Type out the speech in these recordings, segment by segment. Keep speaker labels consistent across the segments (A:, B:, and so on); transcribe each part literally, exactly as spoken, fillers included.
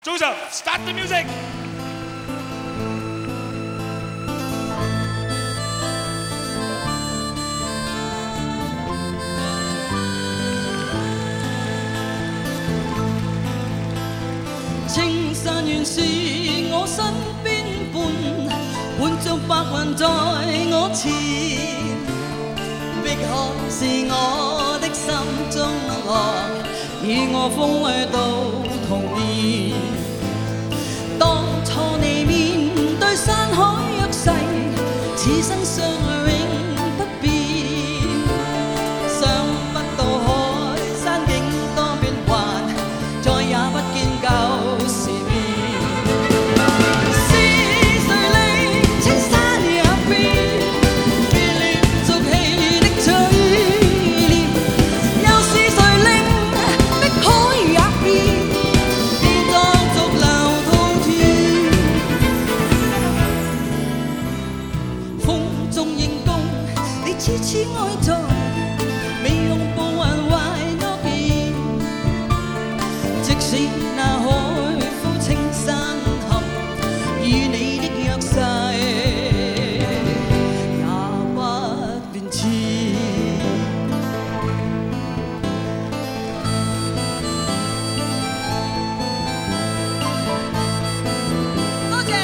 A: 早上 ，start the music。
B: 青山原是我身边伴，伴着白云在我前。碧海是我的心中樂，與我風味到童年。當初你面對山海約誓，此生相愛永不變。想不到海山景多變幻，再也不見舊時面。是誰令青山也變，變了俗氣的嘴臉？又是誰令碧海也變，變作逐流滔天？風中認共，你痴痴愛在，未擁抱還懷諾言。即使那海枯青山合，與你的約誓也不變遷。多謝。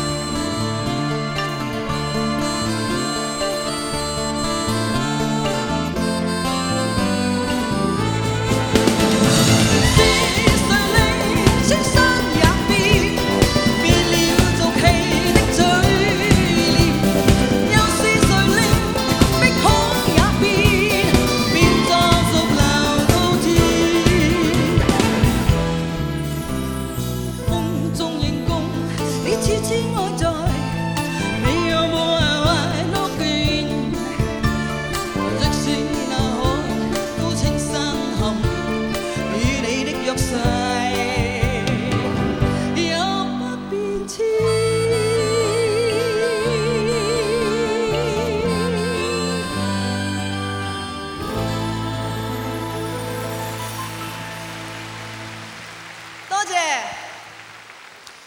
B: 是誰令青山也變，變了俗氣的嘴臉？又是誰令碧海也變，變作逐流滔天？風中認共，你痴痴愛在。